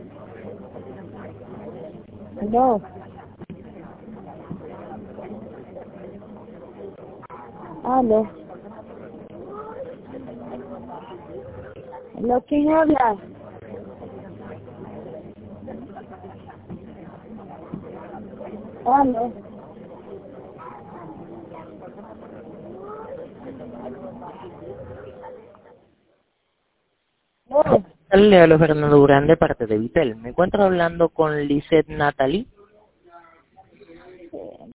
No. Aló. ¿Lo quién habla? Aló. No. Le hablo Fernando Durán de parte de Vitel. Me encuentro hablando con Lisette Natalie.